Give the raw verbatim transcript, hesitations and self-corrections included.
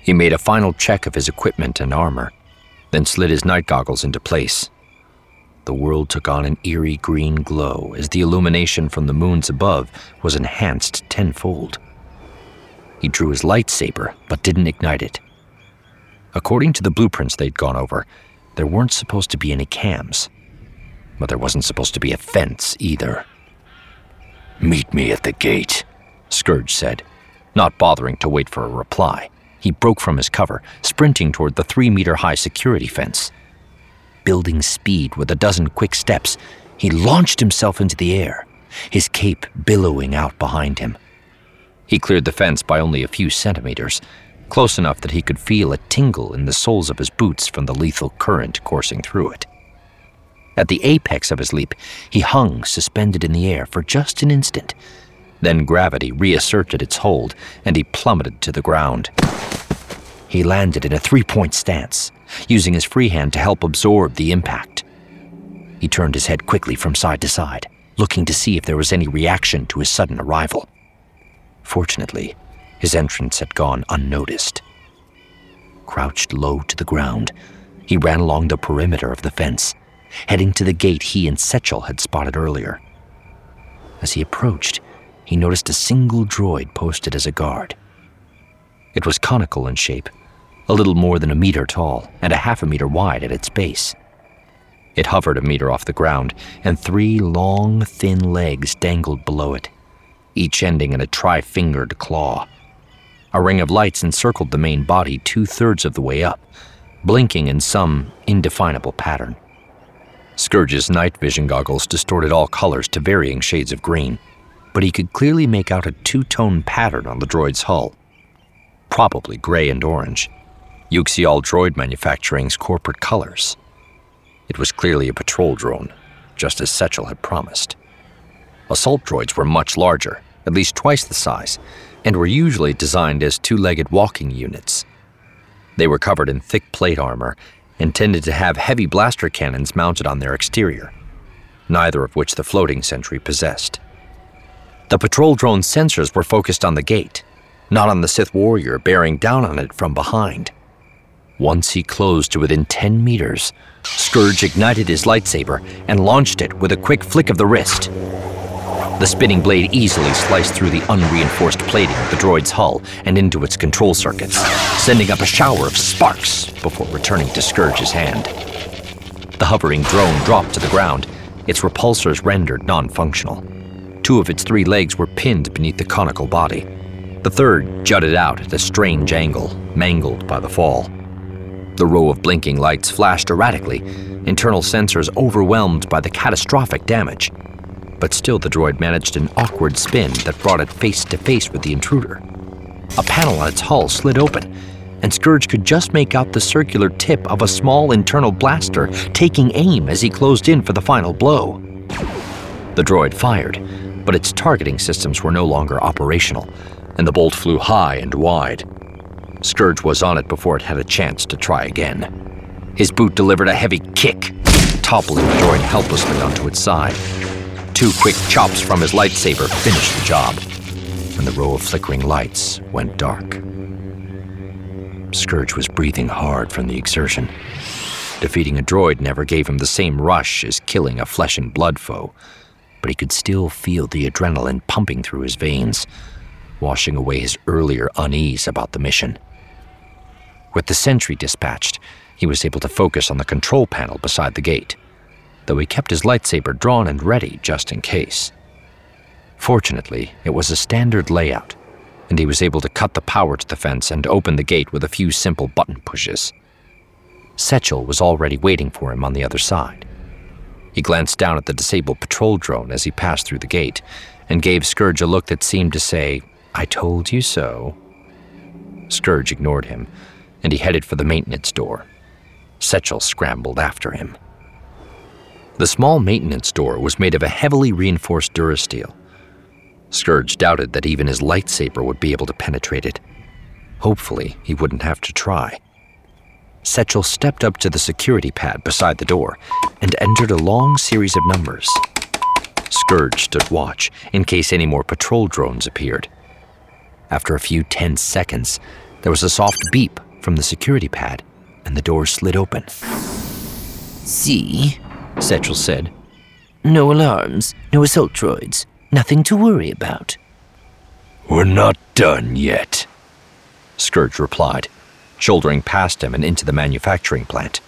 He made a final check of his equipment and armor, then slid his night goggles into place. The world took on an eerie green glow as the illumination from the moons above was enhanced tenfold. He drew his lightsaber, but didn't ignite it. According to the blueprints they'd gone over, there weren't supposed to be any cams, but there wasn't supposed to be a fence either. "Meet me at the gate," Scourge said, not bothering to wait for a reply. He broke from his cover, sprinting toward the three-meter-high security fence. Building speed with a dozen quick steps, he launched himself into the air, his cape billowing out behind him. He cleared the fence by only a few centimeters, close enough that he could feel a tingle in the soles of his boots from the lethal current coursing through it. At the apex of his leap, he hung suspended in the air for just an instant. Then gravity reasserted its hold, and he plummeted to the ground. He landed in a three-point stance, using his free hand to help absorb the impact. He turned his head quickly from side to side, looking to see if there was any reaction to his sudden arrival. Fortunately, his entrance had gone unnoticed. Crouched low to the ground, he ran along the perimeter of the fence, heading to the gate he and Setchel had spotted earlier. As he approached, he noticed a single droid posted as a guard. It was conical in shape, a little more than a meter tall and a half a meter wide at its base. It hovered a meter off the ground, and three long, thin legs dangled below it, each ending in a tri-fingered claw. A ring of lights encircled the main body two-thirds of the way up, blinking in some indefinable pattern. Scourge's night vision goggles distorted all colors to varying shades of green, but he could clearly make out a two-tone pattern on the droid's hull. Probably gray and orange, Uxial Droid Manufacturing's corporate colors. It was clearly a patrol drone, just as Setchel had promised. Assault droids were much larger, at least twice the size, and were usually designed as two-legged walking units. They were covered in thick plate armor and tended to have heavy blaster cannons mounted on their exterior, neither of which the floating sentry possessed. The patrol drone's sensors were focused on the gate, not on the Sith warrior bearing down on it from behind. Once he closed to within ten meters, Scourge ignited his lightsaber and launched it with a quick flick of the wrist. The spinning blade easily sliced through the unreinforced plating of the droid's hull and into its control circuits, sending up a shower of sparks before returning to Scourge's hand. The hovering drone dropped to the ground, its repulsors rendered non-functional. Two of its three legs were pinned beneath the conical body. The third jutted out at a strange angle, mangled by the fall. The row of blinking lights flashed erratically, internal sensors overwhelmed by the catastrophic damage. But still the droid managed an awkward spin that brought it face to face with the intruder. A panel on its hull slid open, and Scourge could just make out the circular tip of a small internal blaster taking aim as he closed in for the final blow. The droid fired, but its targeting systems were no longer operational, and the bolt flew high and wide. Scourge was on it before it had a chance to try again. His boot delivered a heavy kick, toppling the droid helplessly onto its side. Two quick chops from his lightsaber finished the job, and the row of flickering lights went dark. Scourge was breathing hard from the exertion. Defeating a droid never gave him the same rush as killing a flesh and blood foe, but he could still feel the adrenaline pumping through his veins, washing away his earlier unease about the mission. With the sentry dispatched, he was able to focus on the control panel beside the gate, though he kept his lightsaber drawn and ready just in case. Fortunately, it was a standard layout, and he was able to cut the power to the fence and open the gate with a few simple button pushes. Setchel was already waiting for him on the other side. He glanced down at the disabled patrol drone as he passed through the gate and gave Scourge a look that seemed to say, "I told you so." Scourge ignored him, and he headed for the maintenance door. Setchel scrambled after him. The small maintenance door was made of a heavily reinforced durasteel. Scourge doubted that even his lightsaber would be able to penetrate it. Hopefully, he wouldn't have to try. Setchel stepped up to the security pad beside the door and entered a long series of numbers. Scourge stood watch in case any more patrol drones appeared. After a few tense seconds, There was a soft beep from the security pad, and the door slid open. "See," Setchel said. "No alarms, no assault droids, nothing to worry about." "We're not done yet," Scourge replied, shouldering past him and into the manufacturing plant.